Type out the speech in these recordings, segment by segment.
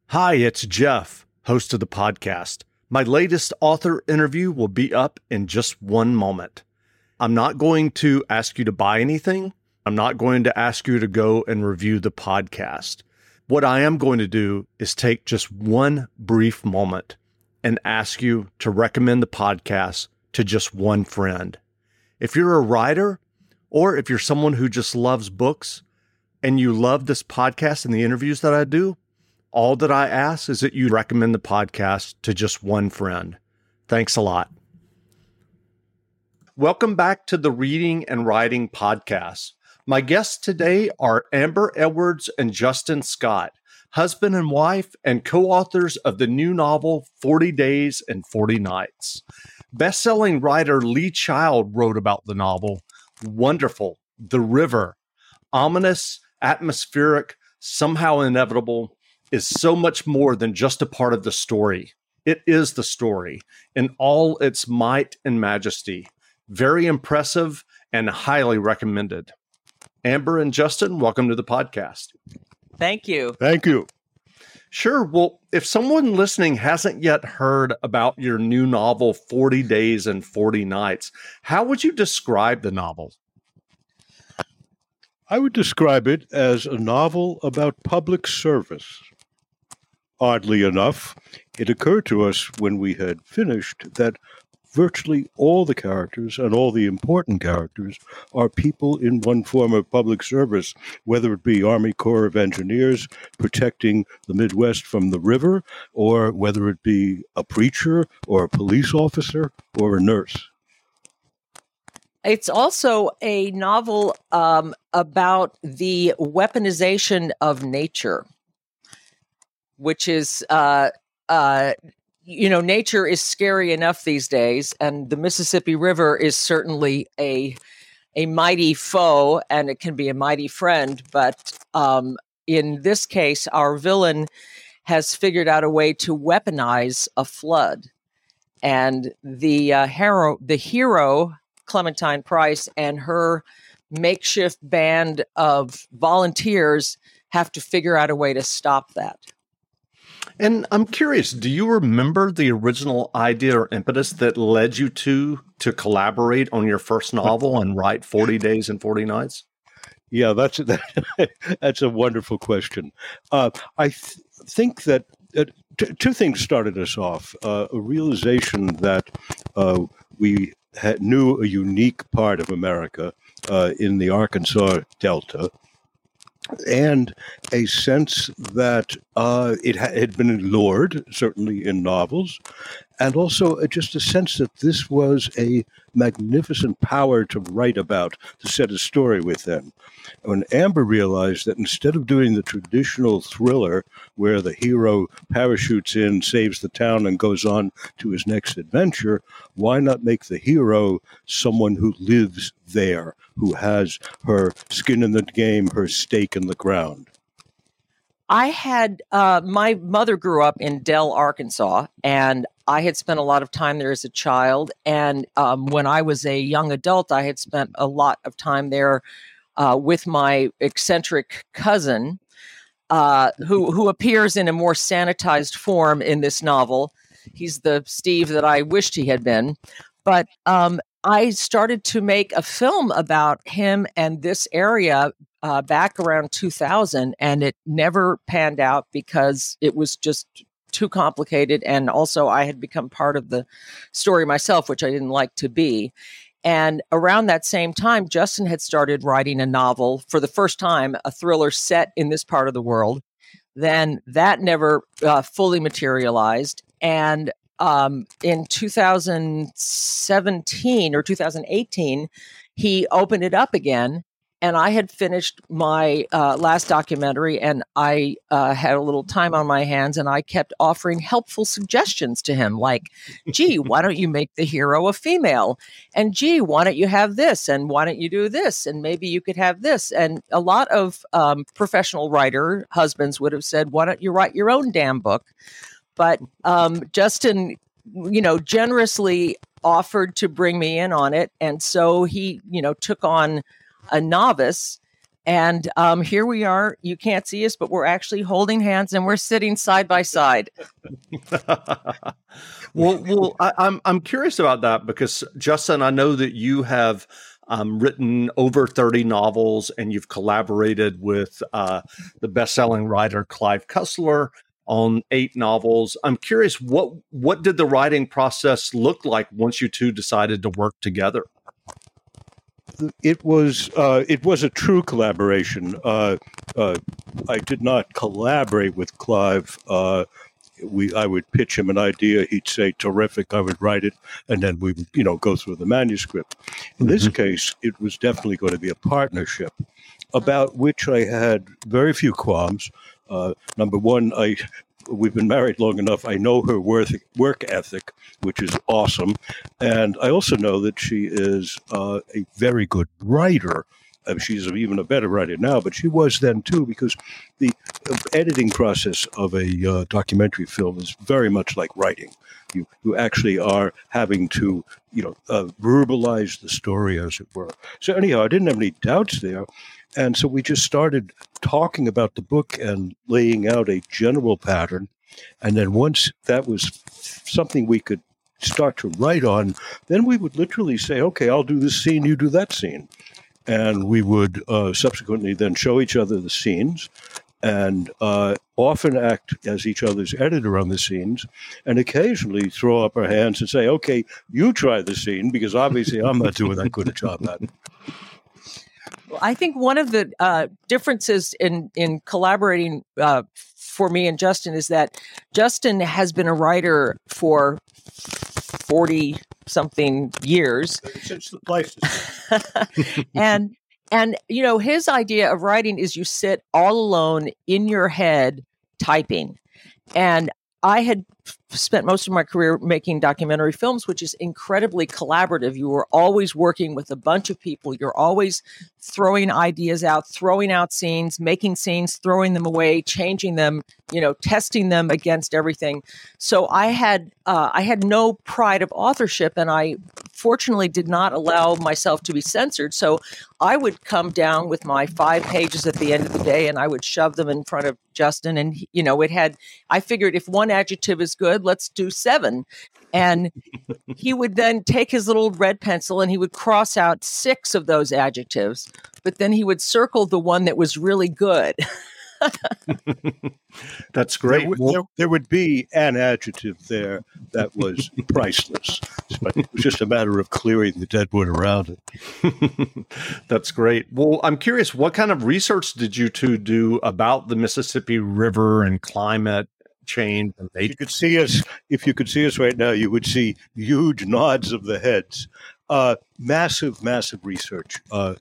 Hi, it's Jeff, host of the podcast. My latest author interview will be up in just one moment. I'm not going to ask you to buy anything. I'm not going to ask you to go and review the podcast. What I am going to do is take just one brief moment and ask you to recommend the podcast to just one friend. If you're a writer, or if you're someone who just loves books and you love this podcast and the interviews that I do, all that I ask is that you recommend the podcast to just one friend. Thanks a lot. Welcome back to the Reading and Writing Podcast. My guests today are Amber Edwards and Justin Scott, husband and wife and co-authors of the new novel 40 Days and 40 Nights. Best-selling writer Lee Child wrote about the novel. Wonderful, the river, ominous, atmospheric, somehow inevitable, is so much more than just a part of the story. It is the story in all its might and majesty. Very impressive and highly recommended. Amber and Justin, welcome to the podcast. Thank you. Thank you. Sure. Well, if someone listening hasn't yet heard about your new novel, 40 Days and 40 Nights, how would you describe the novel? I would describe it as a novel about public service. Oddly enough, it occurred to us when we had finished that virtually all the characters and all the important characters are people in one form of public service, whether it be Army Corps of Engineers protecting the Midwest from the river, or whether it be a preacher or a police officer or a nurse. It's also a novel about the weaponization of nature, which is nature is scary enough these days, and the Mississippi River is certainly a mighty foe, and it can be a mighty friend. But in this case, our villain has figured out a way to weaponize a flood, and the hero Clementine Price and her makeshift band of volunteers have to figure out a way to stop that. And I'm curious, do you remember the original idea or impetus that led you to collaborate on your first novel and write 40 Days and 40 Nights? Yeah, that's a wonderful question. I think that two things started us off. A realization that we knew a unique part of America in the Arkansas Delta, and a sense that it had been ignored, certainly in novels, and also just a sense that this was a magnificent power to write about, to set a story within. When Amber realized that instead of doing the traditional thriller where the hero parachutes in, saves the town, and goes on to his next adventure, why not make the hero someone who lives there, who has her skin in the game, her stake in the ground? I had my mother grew up in Dell, Arkansas, and I had spent a lot of time there as a child. And when I was a young adult, I had spent a lot of time there with my eccentric cousin, who appears in a more sanitized form in this novel. He's the Steve that I wished he had been. But I started to make a film about him and this area back around 2000, and it never panned out because it was just too complicated. And also I had become part of the story myself, which I didn't like to be. And around that same time, Justin had started writing a novel for the first time, a thriller set in this part of the world. Then that never fully materialized. And in 2017 or 2018, he opened it up again. And I had finished my last documentary, and I had a little time on my hands, and I kept offering helpful suggestions to him, like, gee, why don't you make the hero a female? And gee, why don't you have this? And why don't you do this? And maybe you could have this. And a lot of professional writer husbands would have said, why don't you write your own damn book? But Justin, generously offered to bring me in on it. And so he, took on a novice And here we are. You can't see us, but we're actually holding hands and we're sitting side by side. I'm curious about that because, Justin, I know that you have written over 30 novels and you've collaborated with the best-selling writer Clive Cussler on 8 novels. I'm curious, what did the writing process look like once you two decided to work together? It was a true collaboration. I did not collaborate with Clive. I would pitch him an idea. He'd say, "Terrific." I would write it, and then we would, go through the manuscript. In this case, it was definitely going to be a partnership, about which I had very few qualms. Number one, we've been married long enough. I know her work ethic, which is awesome. And I also know that she is a very good writer. She's even a better writer now, but she was then too, because the editing process of a documentary film is very much like writing. You actually are having to, verbalize the story, as it were. So anyhow, I didn't have any doubts there. And so we just started talking about the book and laying out a general pattern. And then once that was something we could start to write on, then we would literally say, okay, I'll do this scene, you do that scene. And we would subsequently then show each other the scenes and often act as each other's editor on the scenes, and occasionally throw up our hands and say, okay, you try the scene, because obviously I'm not doing that good a job at it. Well, I think one of the differences in collaborating for me and Justin is that Justin has been a writer for 40-something years. Since the life. And his idea of writing is you sit all alone in your head typing. And I had spent most of my career making documentary films, which is incredibly collaborative. You were always working with a bunch of people. You're always throwing ideas out, throwing out scenes, making scenes, throwing them away, changing them, testing them against everything. So I had no pride of authorship, and I fortunately did not allow myself to be censored. So I would come down with my 5 pages at the end of the day, and I would shove them in front of Justin. And, I figured if one adjective is good, let's do 7. And he would then take his little red pencil and he would cross out 6 of those adjectives, but then he would circle the one that was really good. That's great. There would be an adjective there that was priceless. But it was just a matter of clearing the dead wood around it. That's great. Well, I'm curious, what kind of research did you two do about the Mississippi River and climate change? If you could see us right now, you would see huge nods of the heads. Massive research.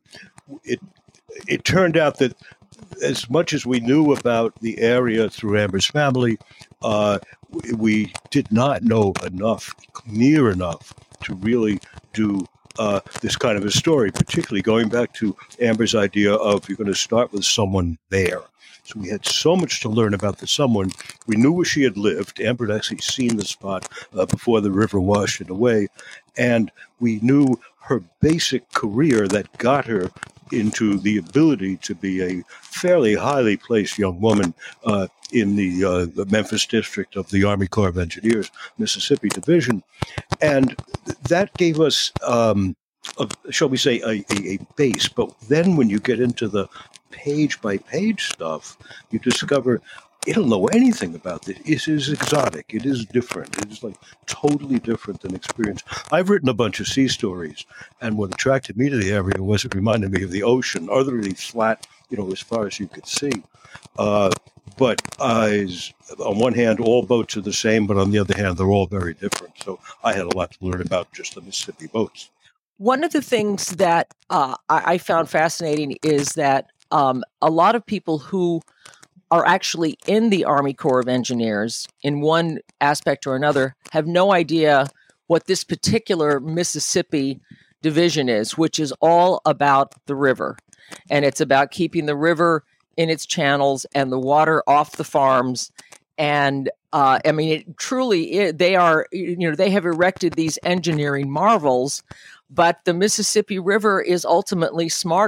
It turned out that as much as we knew about the area through Amber's family, we did not know near enough to really do this kind of a story, particularly going back to Amber's idea of you're going to start with someone there. So we had so much to learn about the someone. We knew where she had lived. Amber had actually seen the spot before the river washed it away. And we knew her basic career that got her into the ability to be a fairly highly placed young woman in the Memphis district of the Army Corps of Engineers, Mississippi Division. And that gave us, shall we say, a base. But then when you get into the page-by-page stuff, you discover you don't know anything about this. It is exotic. It is different. It is like totally different than experience. I've written a bunch of sea stories, and what attracted me to the area was it reminded me of the ocean, utterly flat, as far as you could see. But on one hand, all boats are the same, but on the other hand, they're all very different. So I had a lot to learn about just the Mississippi boats. One of the things that I found fascinating is that a lot of people who are actually in the Army Corps of Engineers in one aspect or another have no idea what this particular Mississippi division is, which is all about the river. And it's about keeping the river in its channels and the water off the farms. And it truly, they have erected these engineering marvels, but the Mississippi River is ultimately smarter.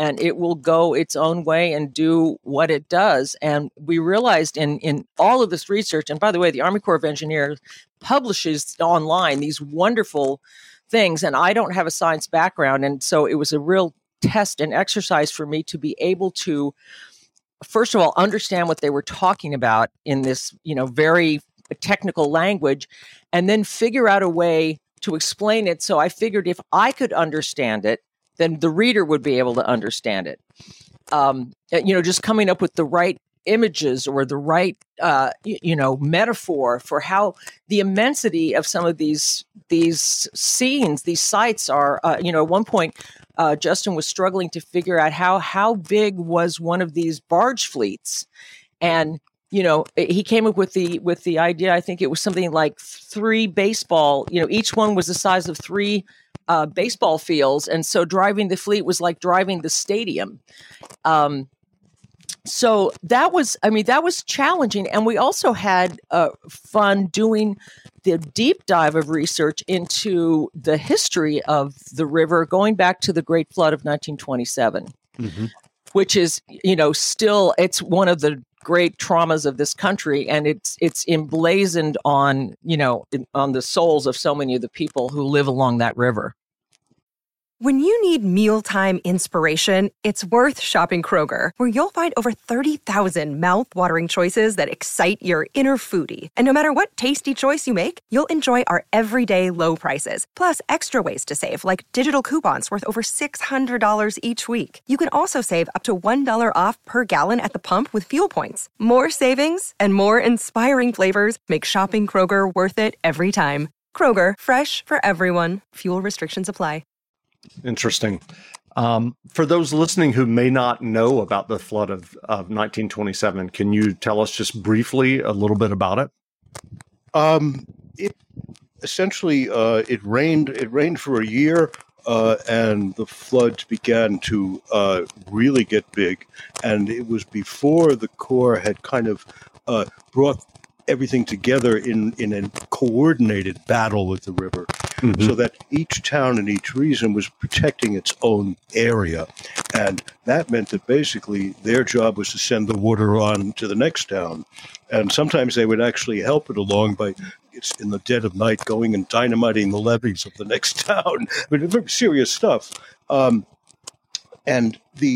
and it will go its own way and do what it does. And we realized in all of this research, and by the way, the Army Corps of Engineers publishes online these wonderful things, and I don't have a science background, and so it was a real test and exercise for me to be able to, first of all, understand what they were talking about in this, very technical language, and then figure out a way to explain it. So I figured if I could understand it, then the reader would be able to understand it. Just coming up with the right images or the right, metaphor for how the immensity of some of these scenes, these sites are. At one point, Justin was struggling to figure out how big was one of these barge fleets, and he came up with the idea. I think it was something like 3 baseball. Each one was the size of 3 baseball fields, and so driving the fleet was like driving the stadium. So that was challenging, and we also had fun doing the deep dive of research into the history of the river, going back to the Great Flood of 1927, which is still it's one of the great traumas of this country, and it's emblazoned on on the souls of so many of the people who live along that river. When you need mealtime inspiration, it's worth shopping Kroger, where you'll find over 30,000 mouth-watering choices that excite your inner foodie. And no matter what tasty choice you make, you'll enjoy our everyday low prices, plus extra ways to save, like digital coupons worth over $600 each week. You can also save up to $1 off per gallon at the pump with fuel points. More savings and more inspiring flavors make shopping Kroger worth it every time. Kroger, fresh for everyone. Fuel restrictions apply. Interesting. For those listening who may not know about the flood of 1927, can you tell us just briefly a little bit about it? It essentially it rained for a year, and the floods began to really get big. And it was before the Corps had kind of brought everything together in a coordinated battle with the river. So that each town and each region was protecting its own area. And that meant that basically their job was to send the water on to the next town. And sometimes they would actually help it along by, it's in the dead of night, going and dynamiting the levees of the next town. Very serious stuff. And when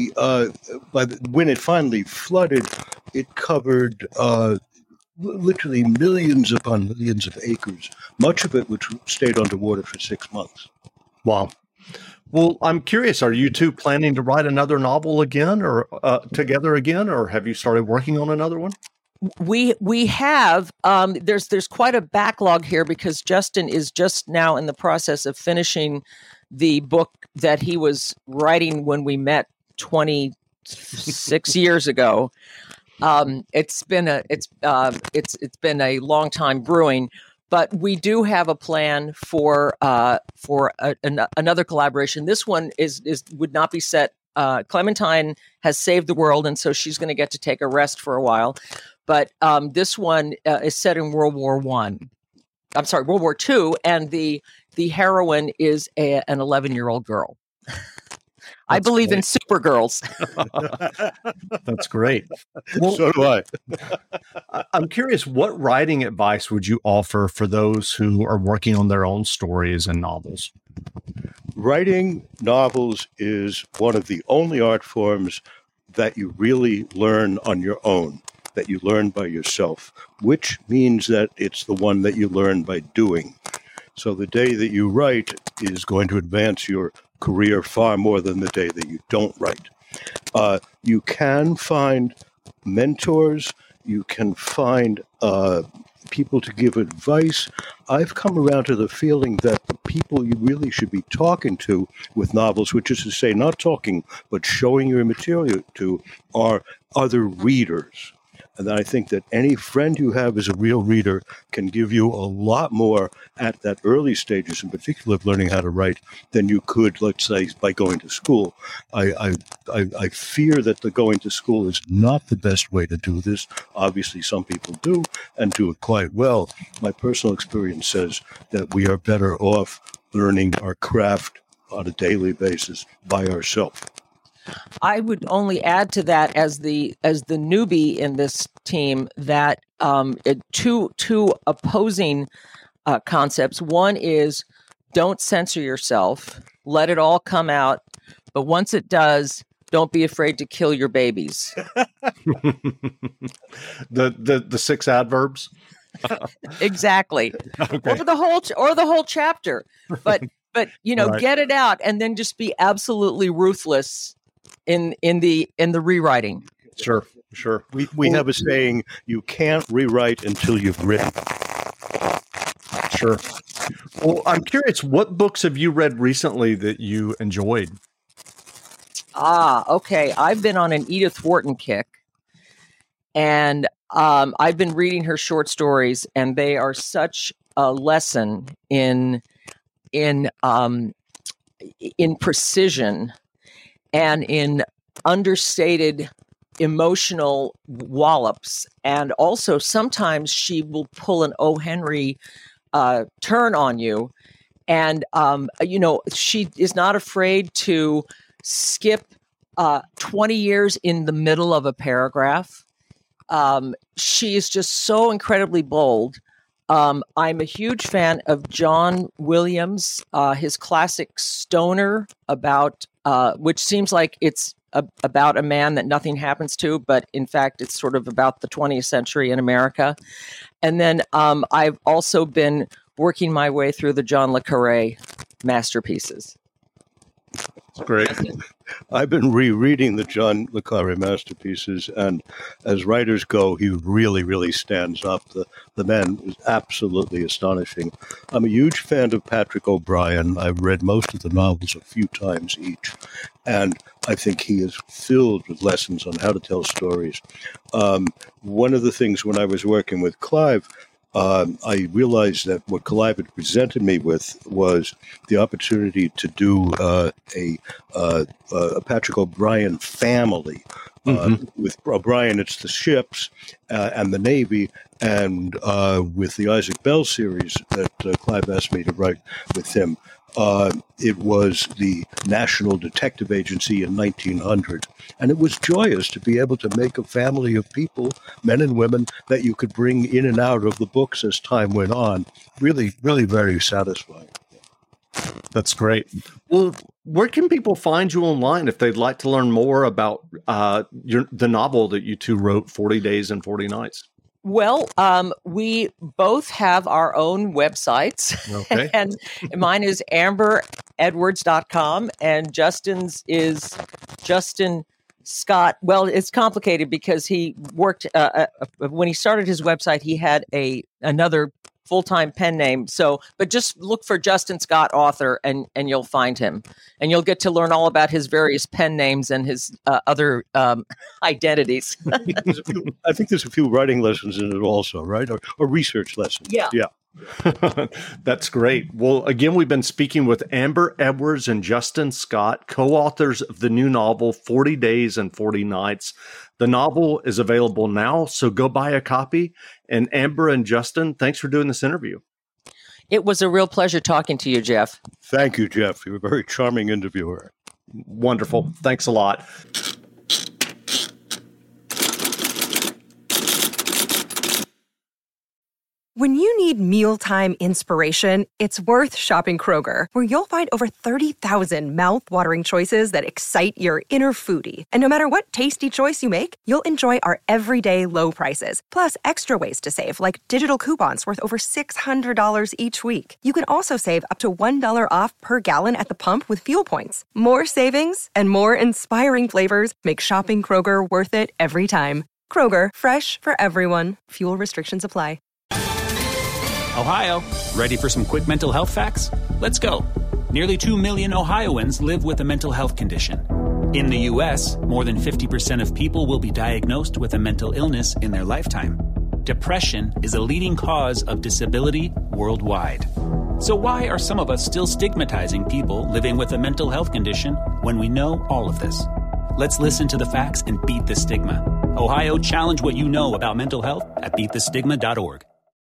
it finally flooded, it covered literally millions upon millions of acres, much of it which stayed underwater for 6 months. Wow. Well, I'm curious, are you two planning to write another novel again or together again, or have you started working on another one? We have. There's quite a backlog here because Justin is just now in the process of finishing the book that he was writing when we met 26 years ago. It's been a long time brewing, but we do have a plan for another collaboration. This one would not be set. Clementine has saved the world, and so she's going to get to take a rest for a while. But this one is set in World War II, and the heroine is an 11-year-old girl. I believe in Supergirls. That's great. Well, so do I. I'm curious, what writing advice would you offer for those who are working on their own stories and novels? Writing novels is one of the only art forms that you really learn on your own, that you learn by yourself, which means that it's the one that you learn by doing. So the day that you write is going to advance your career far more than the day that you don't write. You can find mentors. You can find people to give advice. I've come around to the feeling that the people you really should be talking to with novels, which is to say not talking, but showing your material to, are other readers. And I think that any friend you have as a real reader can give you a lot more at that early stages, in particular of learning how to write, than you could, let's say, by going to school. I fear that the going to school is not the best way to do this. Obviously, some people do and do it quite well. My personal experience says that we are better off learning our craft on a daily basis by ourselves. I would only add to that as the newbie in this team that two opposing concepts. One is don't censor yourself, let it all come out, but once it does, don't be afraid to kill your babies. the 6 adverbs. Exactly. Okay. Or the whole chapter. But Right. get it out and then just be absolutely ruthless in the rewriting. Sure. We have a saying, you can't rewrite until you've written. Sure. Well, I'm curious, what books have you read recently that you enjoyed? Okay. I've been on an Edith Wharton kick, and I've been reading her short stories, and they are such a lesson in precision and in understated emotional wallops. And also sometimes she will pull an O. Henry turn on you. And, she is not afraid to skip 20 years in the middle of a paragraph. She is just so incredibly bold. I'm a huge fan of John Williams, his classic Stoner, about which seems like it's about a man that nothing happens to, but in fact, it's sort of about the 20th century in America. And then I've also been working my way through the John le Carré masterpieces. Great. I've been rereading the John le Carré masterpieces, and as writers go, he really, really stands up. The man is absolutely astonishing. I'm a huge fan of Patrick O'Brian. I've read most of the novels a few times each, and I think he is filled with lessons on how to tell stories. One of the things when I was working with Clive, I realized that what Clive had presented me with was the opportunity to do a Patrick O'Brian family. With O'Brian, it's the ships and the Navy, and with the Isaac Bell series that Clive asked me to write with him, it was the National Detective Agency in 1900. And it was joyous to be able to make a family of people, men and women, that you could bring in and out of the books as time went on. Really, really very satisfying. That's great. Well, where can people find you online if they'd like to learn more about the novel that you two wrote, 40 Days and 40 Nights? Well, we both have our own websites. Okay. And mine is amberedwards.com, and Justin's is Justin Scott. Well, it's complicated because he worked when he started his website, he had another full-time pen name. But just look for Justin Scott author and you'll find him, and you'll get to learn all about his various pen names and his other identities. I think there's a few writing lessons in it also, right? Or research lessons. Yeah. That's great. Well, again, we've been speaking with Amber Edwards and Justin Scott, co-authors of the new novel, 40 Days and 40 Nights. The novel is available now, so go buy a copy. And Amber and Justin, thanks for doing this interview. It was a real pleasure talking to you, Jeff. Thank you, Jeff. You're a very charming interviewer. Wonderful. Thanks a lot. When you need mealtime inspiration, it's worth shopping Kroger, where you'll find over 30,000 mouth-watering choices that excite your inner foodie. And no matter what tasty choice you make, you'll enjoy our everyday low prices, plus extra ways to save, like digital coupons worth over $600 each week. You can also save up to $1 off per gallon at the pump with fuel points. More savings and more inspiring flavors make shopping Kroger worth it every time. Kroger, fresh for everyone. Fuel restrictions apply. Ohio, ready for some quick mental health facts? Let's go. Nearly 2 million Ohioans live with a mental health condition. In the U.S., more than 50% of people will be diagnosed with a mental illness in their lifetime. Depression is a leading cause of disability worldwide. So why are some of us still stigmatizing people living with a mental health condition when we know all of this? Let's listen to the facts and beat the stigma. Ohio, challenge what you know about mental health at beatthestigma.org.